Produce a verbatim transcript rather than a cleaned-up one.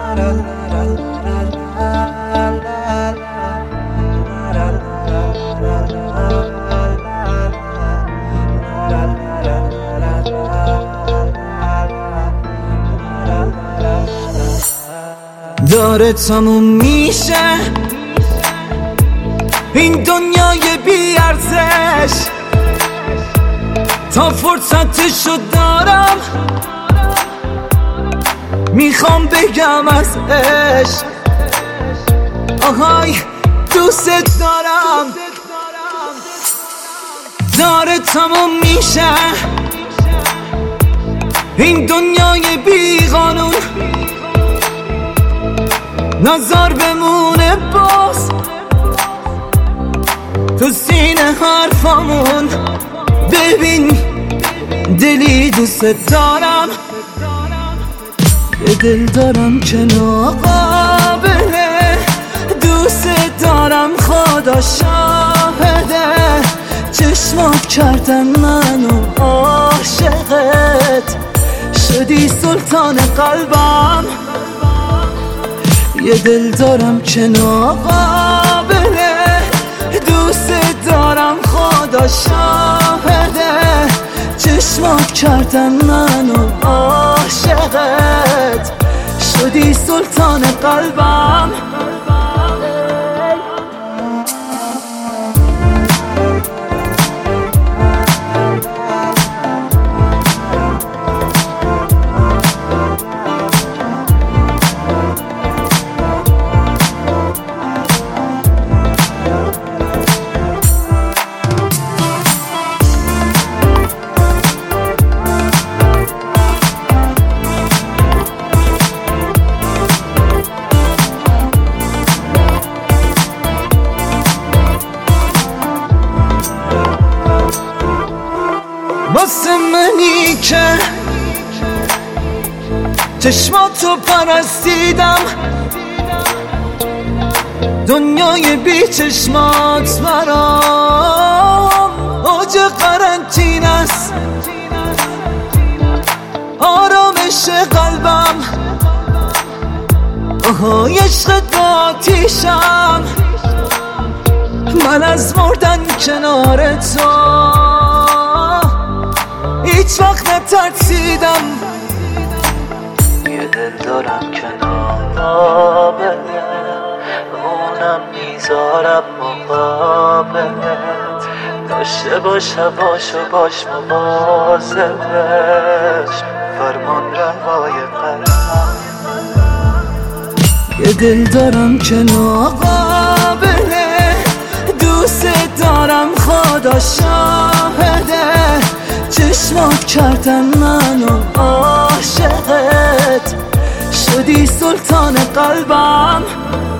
داره تموم میشه این دنیای بی ارزش، تا فرصتشو دارم میخوام بگم از عشق. آهای دوست دارم. داره تموم میشه این دنیای بی قانون، نظر بمونه باز تو سینه حرفامون. ببین دلی دوست دارم، یه دل دارم که ناقابله، دوست دارم خدا شاهده، چشمات کردن منو عاشقت، شدی سلطان قلبم. یه دل دارم که ناقابله، دوست دارم خدا شاهده، چشمات کردن منو عاشقت، شدی سلطان قلبم. واسه منی که چشماتو پرستیدم، دنیای بی چشمات برام اوج قرنطین است، آرامش قلبم. آهای عشق آتیشم، من از مردن کنار تو هیچ وقت نترسیدم. یه دل دارم که ناقابله، اونم میذارم مقابلت، داشته باش هواشو باش مواظبش، فرمان روای قلبم. یه دل دارم که ناقابله، دوست دارم خدا شاهده، چشمات کردن منو عاشقت، شدی سلطان قلبم.